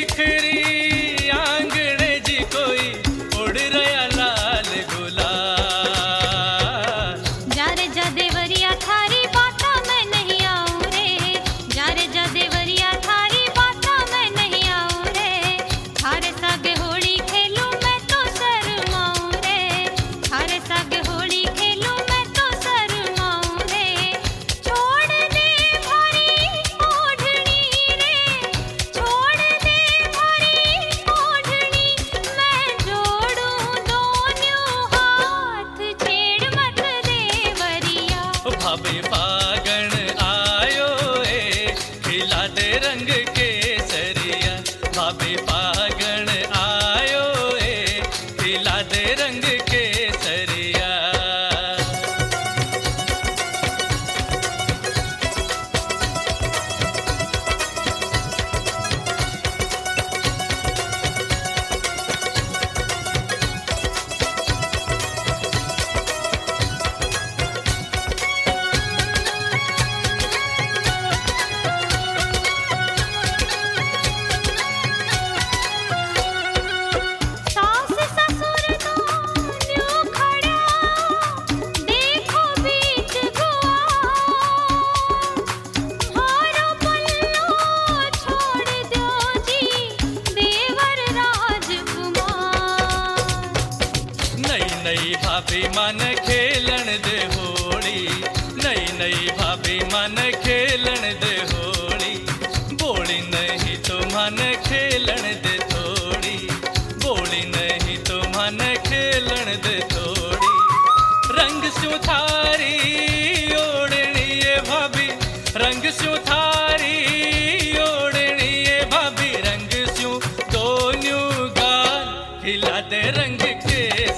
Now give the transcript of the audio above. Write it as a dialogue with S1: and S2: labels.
S1: निखरी आंगणे जी कोई उड़ रया लाल गुलाल।
S2: जा रे जा देवरिया थारी बाता मैं नहीं आऊं रे, जा रे जा देवरिया थारी बाता मैं नहीं आऊं रे। थारे सागे होली खेलूं मैं तो शर्माऊं रे, थारे सागे होली खेलूं मैं तो शर्माऊं रे। छोड़ दे भारी ओढ़नी रे, छोड़ दे भारी ओढ़नी, मैं जोड़ूं दोनों हाथ, छेड़ मत देवरिया।
S1: भाभी फागण आयो ए खिला दे रंग केसरिया। भाभी फागण आयो ए खिला दे रंग केसरिया।
S2: सास ससुर दोनों खड़ा, देखो बीच गुआर। हारो पल्लो छोड़ दो जी, देवर राजकुमार।
S1: नई नई भाभी मन खेलन दे होली, नई नई भाभी मन खेलन दे होली। बोली नहीं तो मन खेलन दे थोड़ी, बोली नहीं तो मन खेलन दे थोड़ी। रंग स्यों थारी ओढ़नी ये भाभी, रंग स्यों थारी ओढ़नी ये भाभी। रंग स्यों दोनों गाल खिला दे रंग के